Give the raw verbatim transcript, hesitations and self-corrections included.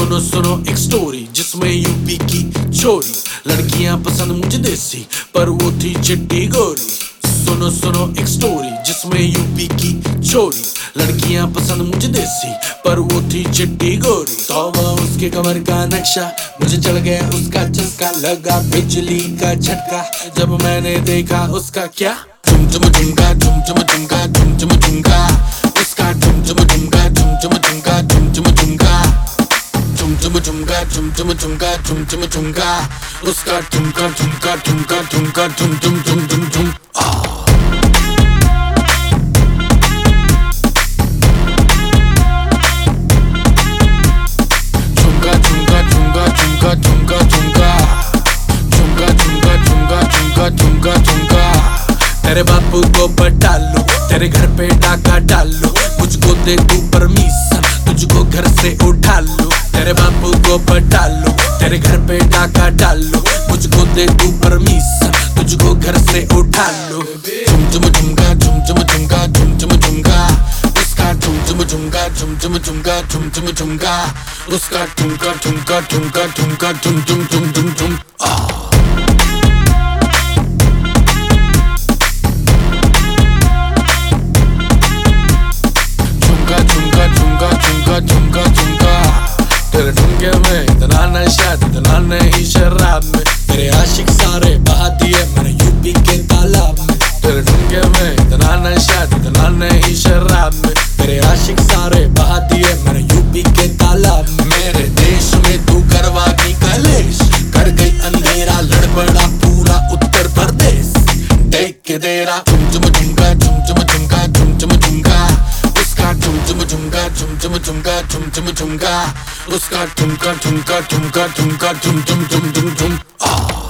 सुनो सुनो एक स्टोरी जिसमें यूपी की छोरी, लड़कियां पसंद मुझे देसी पर वो थी चिट्टी गोरी। सुनो सुनो एक स्टोरी जिसमें यूपी की छोरी, लड़कियां पसंद मुझे देसी पर वो थी चिट्टी गोरी। तौबा उसके कमर का नक्शा, मुझे चढ़ गया उसका चस्का, लगा बिजली का झटका जब मैंने देखा उसका क्या झुम झुम झुमका झुम झुम झुमका झुम झुम झुमका, उसका झुम झुम झुमका झुम झुम झुमका झुम झुम झुमका, झुम झुम झुमका झुम झुम झुमका झुम झुम झुमका, उसका झुमका झुमका झुमका झुमका झुम झुम झुम झुम झुम। झुमका झुमका झुमका झुमका झुमका झुमका, झुमका झुमका झुमका झुमका झुमका झुमका। तेरे बापू को बता लो, तेरे घर पे डाका डालो, मुझको दे तू परमिशन, तुझको घर से उठा लो। तेरे बापू को बता लो, तेरे घर पे डाका डालो, मुझको दे तू परमिशन, तुझको घर से उठा लो। झुम झुम झुमका झुम झुम झुमका झुम झुम झुमका, उसका झुम झुम झुमका झुम झुम झुमका झुम झुम झुमका, उसका झुमका झुमका झुमका झुमका झुम झुम झुम झुम झुम। झुमका झुमका तेरे झुमके में इतना नशा इतना नहीं शराब में, तेरे आशिक सारे बहा दिए मैंने यूपी के तालाब में। तेरे झुमके में इतना नशा इतना नहीं शराब में, तेरे आशिक सारे बहा दिए मैंने यूपी के तालाब में। मेरे देश में तू करवागी कलेश, कर गई अंधेरा लड़ पड़ा पूरा उत्तर प्रदेश, देख के तेरा झुम झुम झुमका झुम झुम झुमका झुम झुम झुमका, उसका झुम झुम झुमका झुम झुम झुमका झुम झुम झुमका, उसका झुमका झुमका झुमका झुमका झुम झुम झुम झुम झुम।